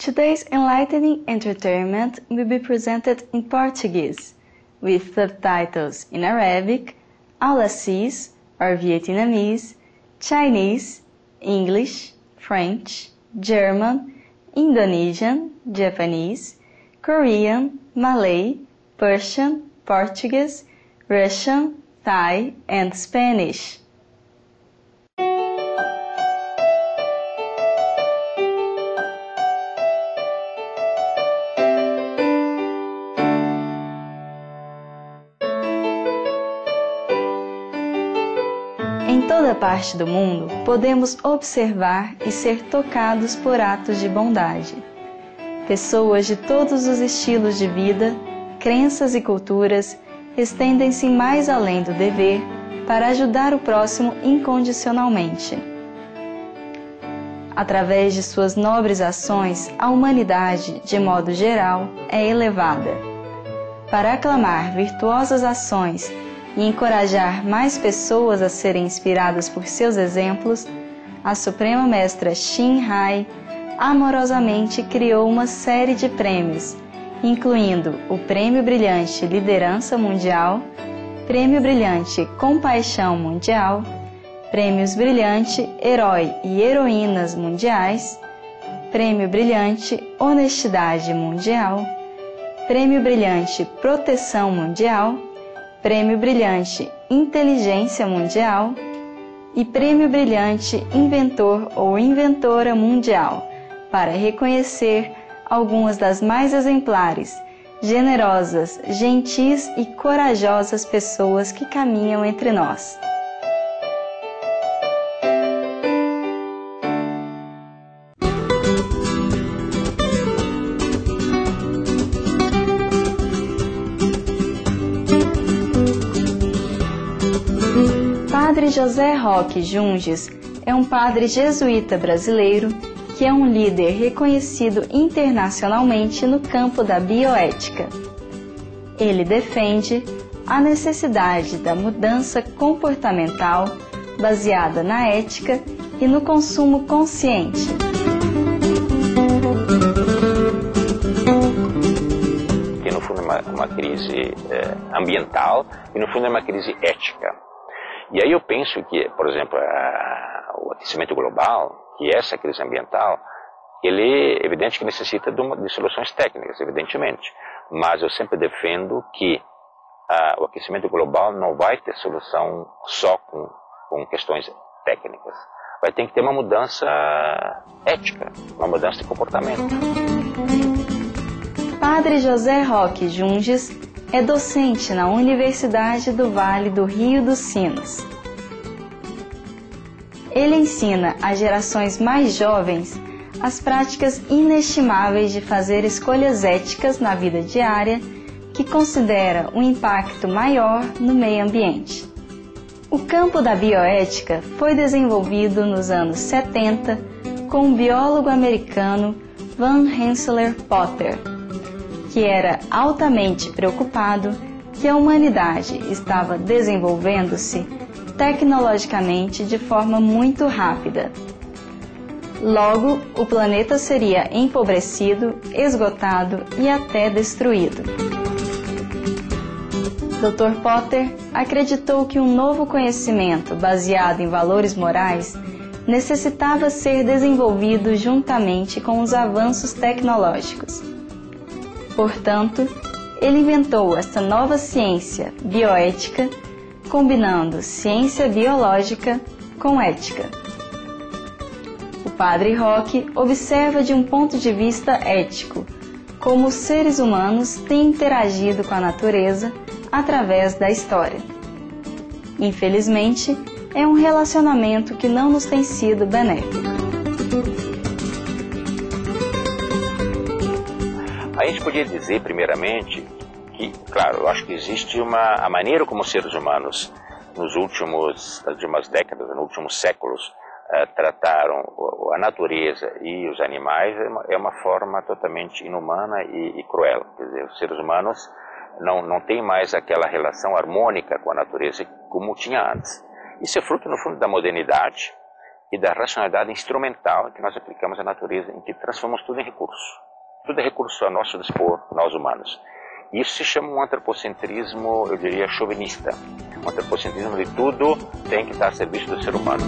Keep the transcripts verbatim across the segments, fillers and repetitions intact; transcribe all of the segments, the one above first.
Today's enlightening entertainment will be presented in Portuguese, with subtitles in Arabic, Aulassis or Vietnamese, Chinese, English, French, German, Indonesian, Japanese, Korean, Malay, Persian, Portuguese, Russian, Thai, and Spanish. Em toda parte do mundo, podemos observar e ser tocados por atos de bondade. Pessoas de todos os estilos de vida, crenças e culturas estendem-se mais além do dever para ajudar o próximo incondicionalmente. Através de suas nobres ações, a humanidade, de modo geral, é elevada. Para aclamar virtuosas ações e encorajar mais pessoas a serem inspiradas por seus exemplos, a Suprema Mestra Shin Hai amorosamente criou uma série de prêmios, incluindo o Prêmio Brilhante Liderança Mundial, Prêmio Brilhante Compaixão Mundial, Prêmios Brilhante Herói e Heroínas Mundiais, Prêmio Brilhante Honestidade Mundial, Prêmio Brilhante Proteção Mundial, Prêmio Brilhante Inteligência Mundial e Prêmio Brilhante Inventor ou Inventora Mundial, para reconhecer algumas das mais exemplares, generosas, gentis e corajosas pessoas que caminham entre nós. Padre José Roque Junges é um padre jesuíta brasileiro que é um líder reconhecido internacionalmente no campo da bioética. Ele defende a necessidade da mudança comportamental baseada na ética e no consumo consciente. Que no fundo é uma, uma crise é, ambiental e no fundo é uma crise ética. E aí eu penso que, por exemplo, a, o aquecimento global, que essa crise ambiental, ele é evidente que necessita de, uma, de soluções técnicas, evidentemente. Mas eu sempre defendo que a, o aquecimento global não vai ter solução só com, com questões técnicas. Vai ter que ter uma mudança ética, uma mudança de comportamento. Padre José Roque Junges é docente na Universidade do Vale do Rio dos Sinos. Ele ensina às gerações mais jovens as práticas inestimáveis de fazer escolhas éticas na vida diária que considera um impacto maior no meio ambiente. O campo da bioética foi desenvolvido nos anos setenta com o biólogo americano Van Rensselaer Potter, que era altamente preocupado que a humanidade estava desenvolvendo-se tecnologicamente de forma muito rápida. Logo, o planeta seria empobrecido, esgotado e até destruído. doutor Potter acreditou que um novo conhecimento baseado em valores morais necessitava ser desenvolvido juntamente com os avanços tecnológicos. Portanto, ele inventou esta nova ciência bioética, combinando ciência biológica com ética. O padre Roque observa de um ponto de vista ético como os seres humanos têm interagido com a natureza através da história. Infelizmente, é um relacionamento que não nos tem sido benéfico. A gente podia dizer, primeiramente, que, claro, eu acho que existe uma a maneira como os seres humanos, nos últimos, nas últimas décadas, nos últimos séculos, uh, trataram a natureza e os animais é uma, é uma forma totalmente inumana e, e cruel. Quer dizer, os seres humanos não, não têm mais aquela relação harmônica com a natureza como tinha antes. Isso é fruto, no fundo, da modernidade e da racionalidade instrumental que nós aplicamos à natureza, em que transformamos tudo em recurso. Tudo é recurso a nosso dispor, nós humanos. Isso se chama um antropocentrismo, eu diria, chauvinista. Um antropocentrismo de tudo tem que estar a serviço do ser humano.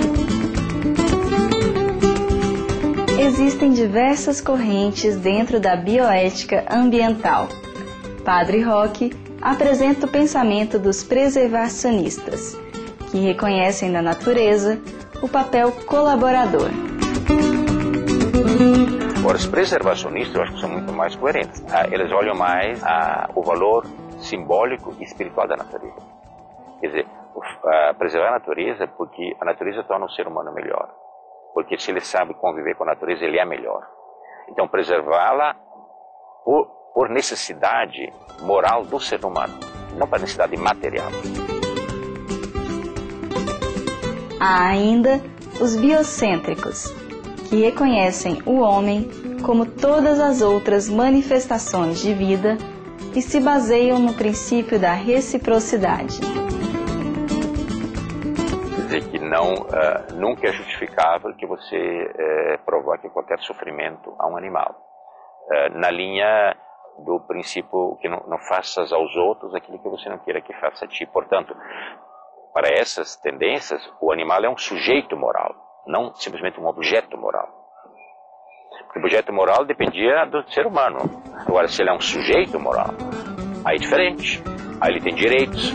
Existem diversas correntes dentro da bioética ambiental. Padre Roque apresenta o pensamento dos preservacionistas, que reconhecem na natureza o papel colaborador. Agora, os preservacionistas eu acho que são muito mais coerentes. Ah, eles olham mais ah, o valor simbólico e espiritual da natureza. Quer dizer, ah, preservar a natureza porque a natureza torna o ser humano melhor. Porque se ele sabe conviver com a natureza, ele é melhor. Então, preservá-la por, por necessidade moral do ser humano, não por necessidade material. Há ainda os biocêntricos, que reconhecem o homem como todas as outras manifestações de vida e se baseiam no princípio da reciprocidade. Quer dizer que não, uh, nunca é justificável que você uh, provoque qualquer sofrimento a um animal. Uh, na linha do princípio que não, não faças aos outros aquilo que você não queira que faça a ti. Portanto, para essas tendências, o animal é um sujeito moral, não simplesmente um objeto moral. Porque o objeto moral dependia do ser humano. Agora, se ele é um sujeito moral, aí é diferente. Aí ele tem direitos.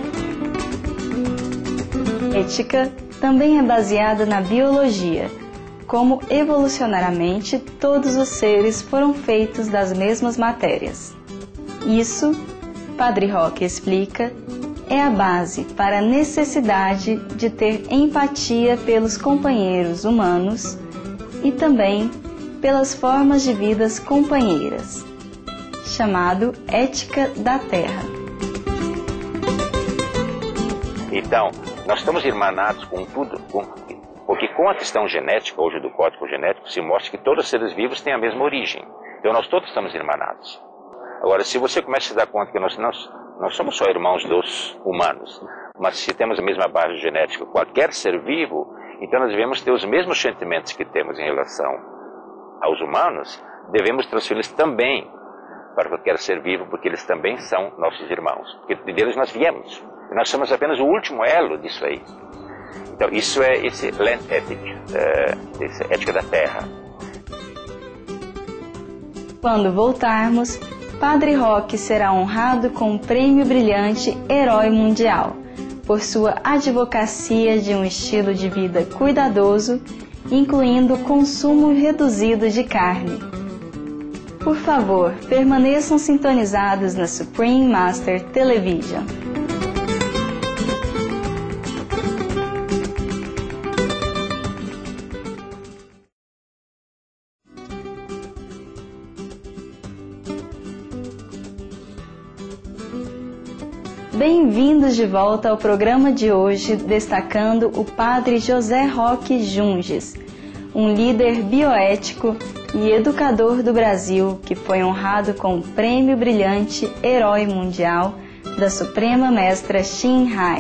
Ética também é baseada na biologia, como evolucionariamente todos os seres foram feitos das mesmas matérias. Isso, Padre Roque explica, é a base para a necessidade de ter empatia pelos companheiros humanos e também pelas formas de vidas companheiras, chamado Ética da Terra. Então, nós estamos irmanados com tudo, com, porque com a questão genética, hoje do código genético, se mostra que todos os seres vivos têm a mesma origem. Então nós todos estamos irmanados. Agora, se você começa a se dar conta que nós, nós, nós somos só irmãos dos humanos, mas se temos a mesma base genética, qualquer ser vivo, então nós devemos ter os mesmos sentimentos que temos em relação aos humanos, devemos transferi-los também para qualquer ser vivo, porque eles também são nossos irmãos. Porque deles nós viemos. Nós somos apenas o último elo disso aí. Então, isso é esse land ethic, uh, essa ética da terra. Quando voltarmos, Padre Roque será honrado com o Prêmio Brilhante Herói Mundial, por sua advocacia de um estilo de vida cuidadoso, incluindo o consumo reduzido de carne. Por favor, permaneçam sintonizados na Supreme Master Television. Bem-vindos de volta ao programa de hoje, destacando o Padre José Roque Junges, um líder bioético e educador do Brasil que foi honrado com o Prêmio Brilhante Herói Mundial da Suprema Mestra Shin Hai.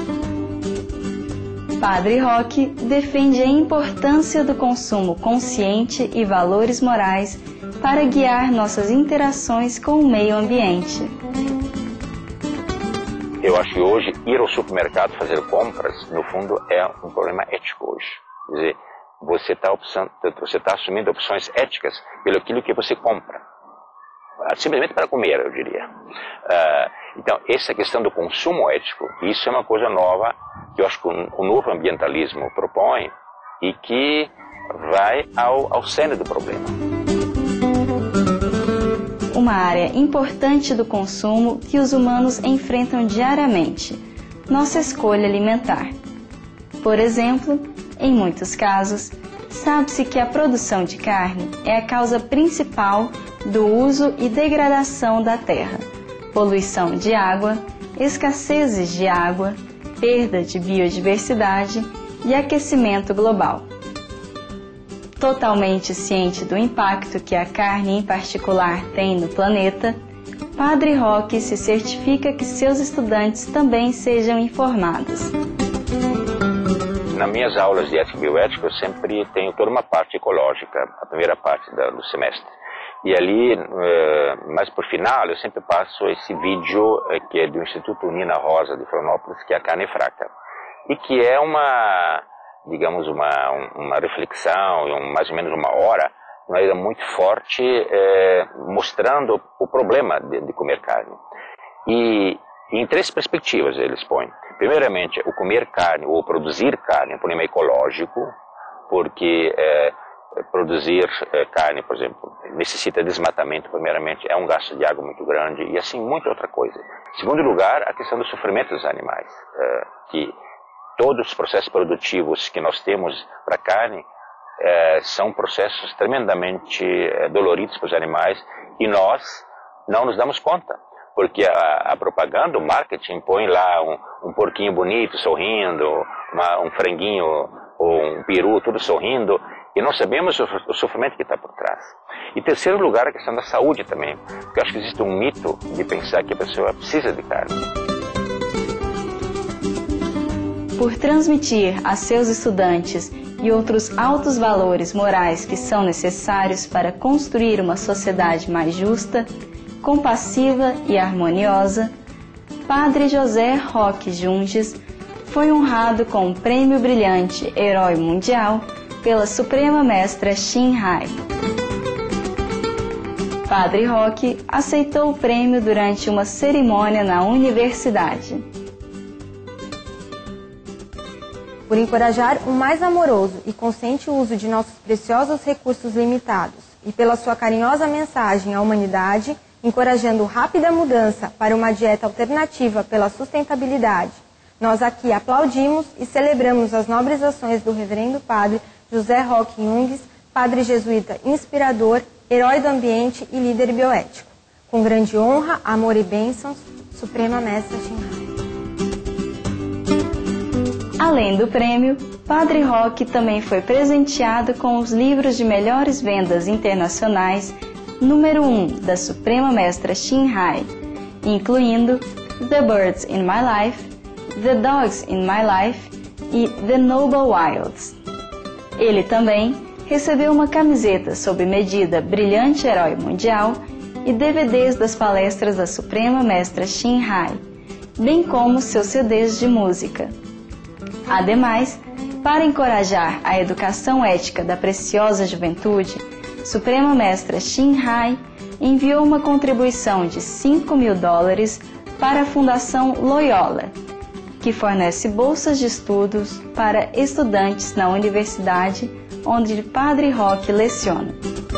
Padre Roque defende a importância do consumo consciente e valores morais para guiar nossas interações com o meio ambiente. Eu acho que hoje ir ao supermercado fazer compras, no fundo, é um problema ético hoje. Quer dizer, você está você tá assumindo opções éticas pelo aquilo que você compra. Simplesmente para comer, eu diria. Uh, então, essa questão do consumo ético, isso é uma coisa nova que eu acho que o novo ambientalismo propõe e que vai ao, ao cerne do problema. Uma área importante do consumo que os humanos enfrentam diariamente, nossa escolha alimentar. Por exemplo, em muitos casos, sabe-se que a produção de carne é a causa principal do uso e degradação da terra, poluição de água, escassezes de água, perda de biodiversidade e aquecimento global. Totalmente ciente do impacto que a carne em particular tem no planeta, Padre Roque se certifica que seus estudantes também sejam informados. nas minhas aulas de ética e bioética, eu sempre tenho toda uma parte ecológica, a primeira parte do semestre. E ali, mais por final, eu sempre passo esse vídeo que é do Instituto Nina Rosa de Florianópolis, que é a carne fraca. E que é uma, digamos, uma, uma reflexão, mais ou menos uma hora, uma maneira muito forte, é, mostrando o problema de, de comer carne. E em três perspectivas eles põem. Primeiramente, o comer carne ou produzir carne é um problema ecológico, porque é, produzir é, carne, por exemplo, necessita desmatamento, primeiramente, é um gasto de água muito grande, e assim, muita outra coisa. Em segundo lugar, a questão do sofrimento dos animais, é, que todos os processos produtivos que nós temos para carne é, são processos tremendamente é, doloridos para os animais, e nós não nos damos conta. Porque a, a propaganda, o marketing, põe lá um, um porquinho bonito, sorrindo, uma, um franguinho ou um peru, tudo sorrindo, e não sabemos o, o sofrimento que está por trás. E terceiro lugar, a questão da saúde também, porque eu acho que existe um mito de pensar que a pessoa precisa de carne. Por transmitir a seus estudantes e outros altos valores morais que são necessários para construir uma sociedade mais justa, compassiva e harmoniosa, Padre José Roque Junges foi honrado com o Prêmio Brilhante Herói Mundial pela Suprema Mestra Shin Hai. Padre Roque aceitou o prêmio durante uma cerimônia na universidade. Por encorajar um mais amoroso e consciente uso de nossos preciosos recursos limitados e pela sua carinhosa mensagem à humanidade, encorajando rápida mudança para uma dieta alternativa pela sustentabilidade, nós aqui aplaudimos e celebramos as nobres ações do Reverendo Padre José Roque Junges, Padre Jesuíta inspirador, herói do ambiente e líder bioético. Com grande honra, amor e bênçãos, Suprema Mestra Shin Hai. Além do prêmio, Padre Roque também foi presenteado com os livros de melhores vendas internacionais número um da Suprema Mestra Shin Hai, incluindo The Birds in My Life, The Dogs in My Life e The Noble Wilds. Ele também recebeu uma camiseta sob medida Brilhante Herói Mundial e D V Ds das palestras da Suprema Mestra Shin Hai, bem como seus C Ds de música. Ademais, para encorajar a educação ética da preciosa juventude, Suprema Mestra Shin Hai enviou uma contribuição de cinco mil dólares para a Fundação Loyola, que fornece bolsas de estudos para estudantes na universidade onde Padre Roque leciona.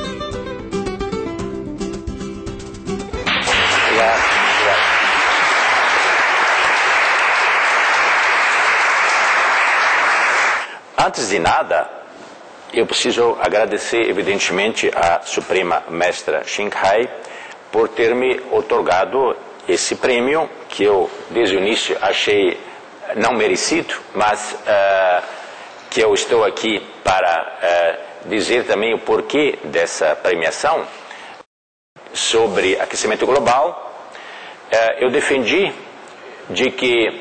Antes de nada, eu preciso agradecer, evidentemente, à Suprema Mestra Shin Hai por ter me otorgado esse prêmio, que eu, desde o início, achei não merecido, mas uh, que eu estou aqui para uh, dizer também o porquê dessa premiação sobre aquecimento global. Uh, eu defendi de que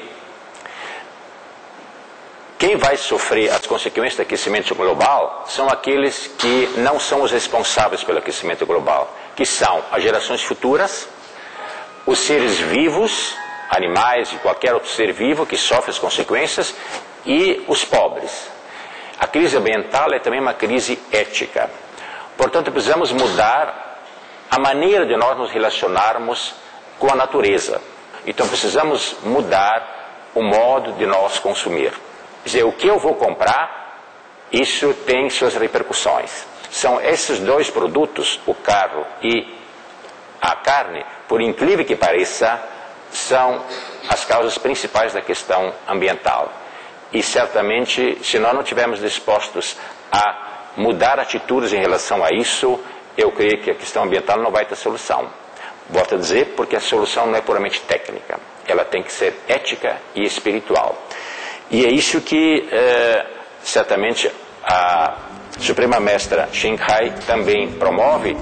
quem vai sofrer as consequências do aquecimento global são aqueles que não são os responsáveis pelo aquecimento global, que são as gerações futuras, os seres vivos, animais e qualquer outro ser vivo que sofre as consequências, e os pobres. A crise ambiental é também uma crise ética. Portanto, precisamos mudar a maneira de nós nos relacionarmos com a natureza. Então, precisamos mudar o modo de nós consumir. Quer dizer, o que eu vou comprar, isso tem suas repercussões. São esses dois produtos, o carro e a carne, por incrível que pareça, são as causas principais da questão ambiental. E certamente, se nós não estivermos dispostos a mudar atitudes em relação a isso, eu creio que a questão ambiental não vai ter solução. Volto a dizer, porque a solução não é puramente técnica, ela tem que ser ética e espiritual. E é isso que, eh, certamente, a Suprema Mestra Shin Hai também promove.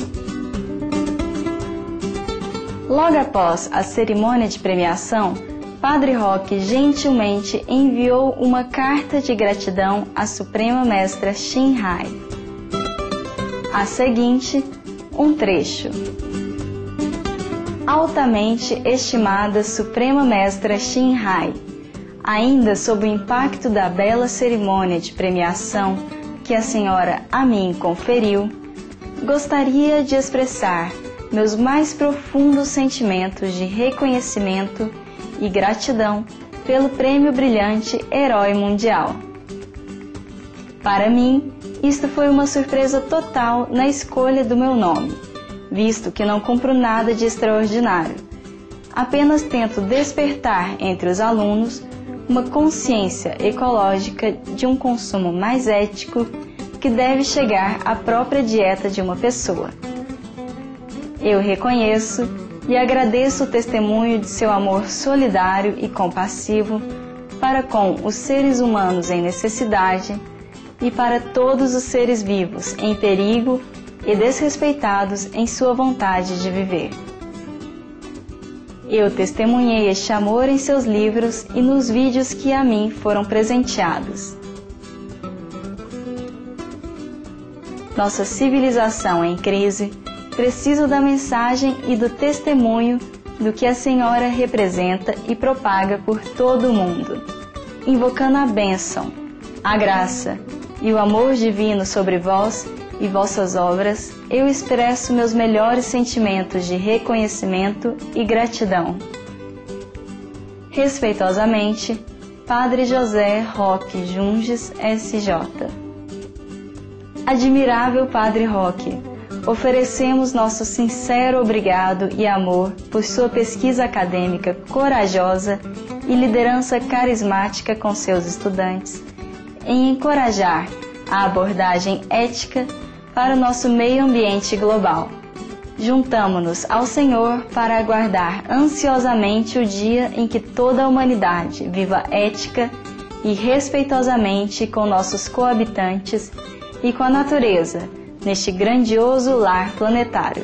Logo após a cerimônia de premiação, Padre Roque gentilmente enviou uma carta de gratidão à Suprema Mestra Shin Hai. A seguinte, um trecho. Altamente estimada Suprema Mestra Shin Hai, ainda sob o impacto da bela cerimônia de premiação que a senhora a mim conferiu, gostaria de expressar meus mais profundos sentimentos de reconhecimento e gratidão pelo prêmio brilhante Herói Mundial. Para mim, isto foi uma surpresa total na escolha do meu nome, visto que não cumpro nada de extraordinário. Apenas tento despertar entre os alunos uma consciência ecológica de um consumo mais ético que deve chegar à própria dieta de uma pessoa. Eu reconheço e agradeço o testemunho de seu amor solidário e compassivo para com os seres humanos em necessidade e para todos os seres vivos em perigo e desrespeitados em sua vontade de viver. Eu testemunhei este amor em seus livros e nos vídeos que a mim foram presenteados. Nossa civilização em crise precisa da mensagem e do testemunho do que a Senhora representa e propaga por todo o mundo. Invocando a bênção, a graça e o amor divino sobre vós e vossas obras, eu expresso meus melhores sentimentos de reconhecimento e gratidão. Respeitosamente, Padre José Roque Junges, S J. Admirável Padre Roque, oferecemos nosso sincero obrigado e amor por sua pesquisa acadêmica corajosa e liderança carismática com seus estudantes, em encorajar a abordagem ética para o nosso meio ambiente global. Juntamo-nos ao Senhor para aguardar ansiosamente o dia em que toda a humanidade viva ética e respeitosamente com nossos coabitantes e com a natureza, neste grandioso lar planetário.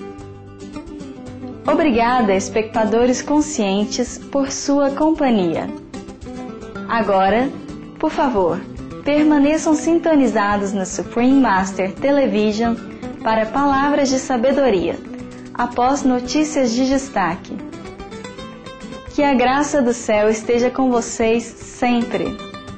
Obrigada, espectadores conscientes, por sua companhia. Agora, por favor, permaneçam sintonizados na Supreme Master Television para palavras de sabedoria, após notícias de destaque. Que a graça do céu esteja com vocês sempre.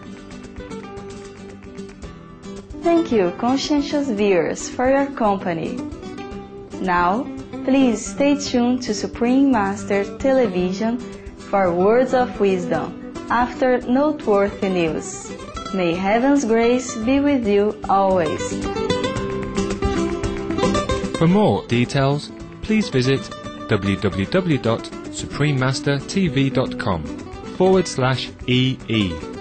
Thank you, conscientious viewers, for your company. Now, please stay tuned to Supreme Master Television for words of wisdom after noteworthy news. May Heaven's grace be with you always. For more details, please visit www.suprememastertv.com forward slash EE.